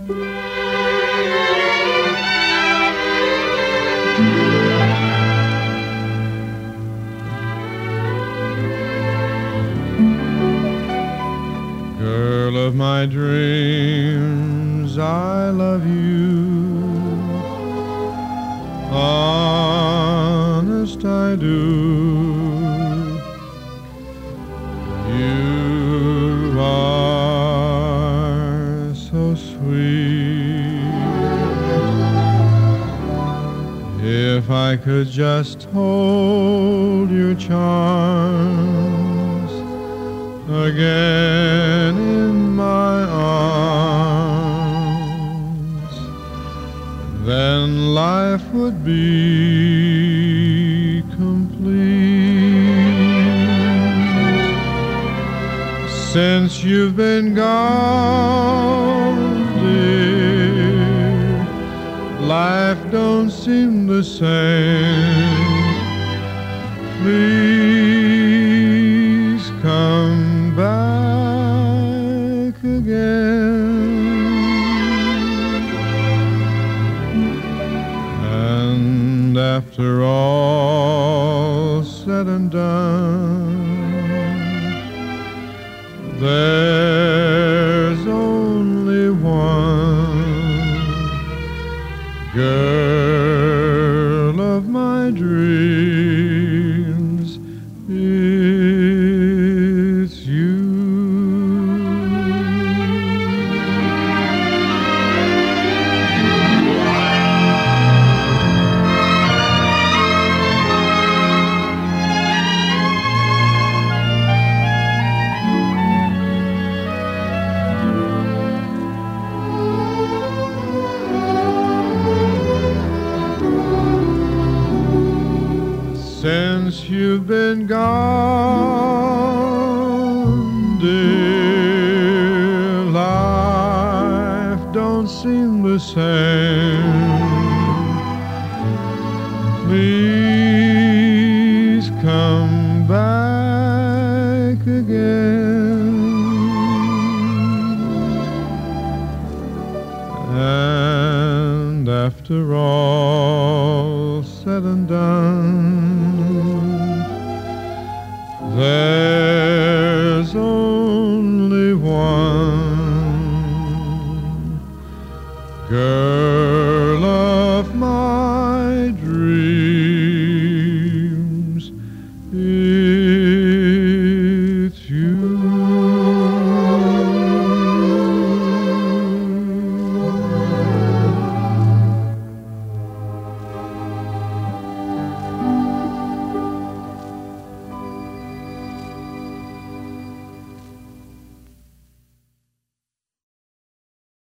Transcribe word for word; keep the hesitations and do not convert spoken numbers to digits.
Girl of my dreams, I love you. Honest I do. You are so sweet. If I could just hold your charms again in my arms, then life would be complete. Since you've been gone, dear, life don't seem the same. Please come back again. And after all said and done, there's only one girl of my dreams. It's you. Since you've been gone, dear, life don't seem the same. Please come back again. And after all said and done, there's only one girl